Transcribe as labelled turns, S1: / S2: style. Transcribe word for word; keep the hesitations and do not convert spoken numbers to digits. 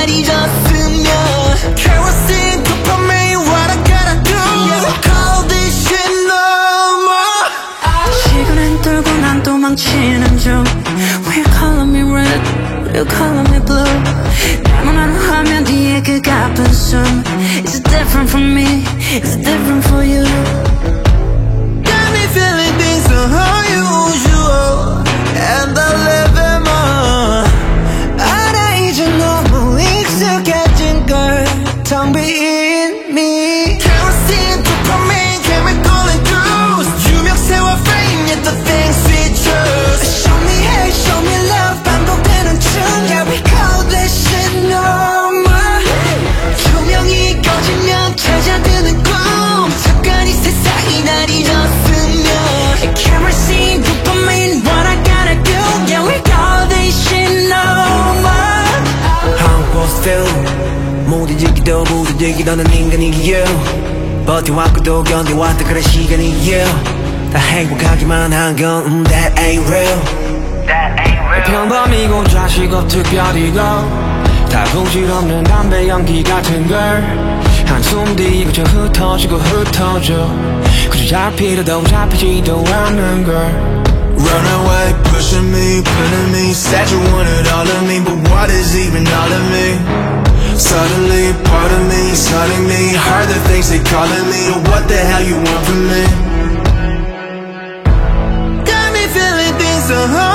S1: 날 잊었으면 kerosene 도파민 what I gotta do yeah. Call this shit no more
S2: 시간은 돌고 난 도망치는 중 Will you call me red, will you call me blue 나무나루 화면 뒤에 그 가쁜 숨 Is it different from me, is it different for you
S1: Got me feeling things so unusual And I live in more 알아 이제 너무 익숙해진 걸 텅 빈 me Kerosene, dopamine, chemical and juice 유명세와 fame, yet the things we choose Show me hate, show me love 반복되는 춤 Yeah, we call this shit no more 조명이 꺼지면 찾아드는 꿈 잠깐 이 세상이 날 잊었으면 Kerosene, dopamine, what I gotta do Yeah, we call this shit no more
S3: How I'm supposed to feel 무뎌지기도 무뎌지기도는 인간이에요 버텨왔고도 견뎌왔다 그런 시간이에요 다 행복하기만 한 건 음, that ain't real That ain't real
S4: 평범이고 자식 없 특별이고 다 부질없는 담배 연기 같은 걸 한숨 뒤에 그저 흩어지고 흩어져 그저 잡히려도 잡히지도 않는 걸
S5: Run away, pushing me, pulling me Said you wanted all of me, but what is even all of me? Suddenly, part of me is hurting me Heard the things they calling me What the hell you want from me?
S1: Got me feeling things so hard